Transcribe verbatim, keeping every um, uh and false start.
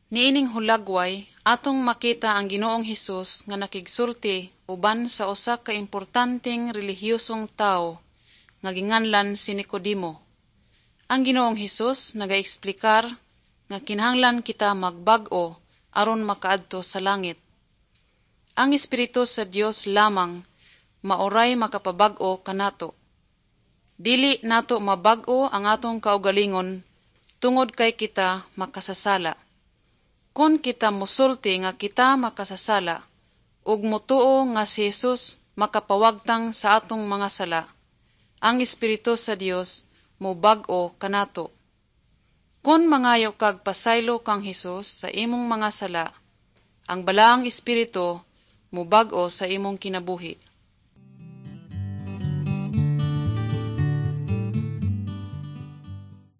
Niining hulagway, atong makita ang Ginoong Hesus nga nakigsulti uban sa usa ka importanteng relihiyosong tawo nga ginganlan si Nicodemo. Ang Ginoong Hesus nagaeksplikar nga kinahanglan kita magbag-o aron makaadto sa langit. Ang Espiritu sa Dios lamang maoray makapabag-o kanato. Dili nato mabag-o ang atong kaugalingon tungod kay kita makasasala. Kung kita musulti nga kita makasasala, ug mutuo nga si Jesus makapawagtang sa atong mga sala, ang Espiritu sa Dios mubag-o kanato. Kung mangayo kag pasaylo kang Jesus sa imong mga sala, ang balaang Espiritu mubag-o sa imong kinabuhi.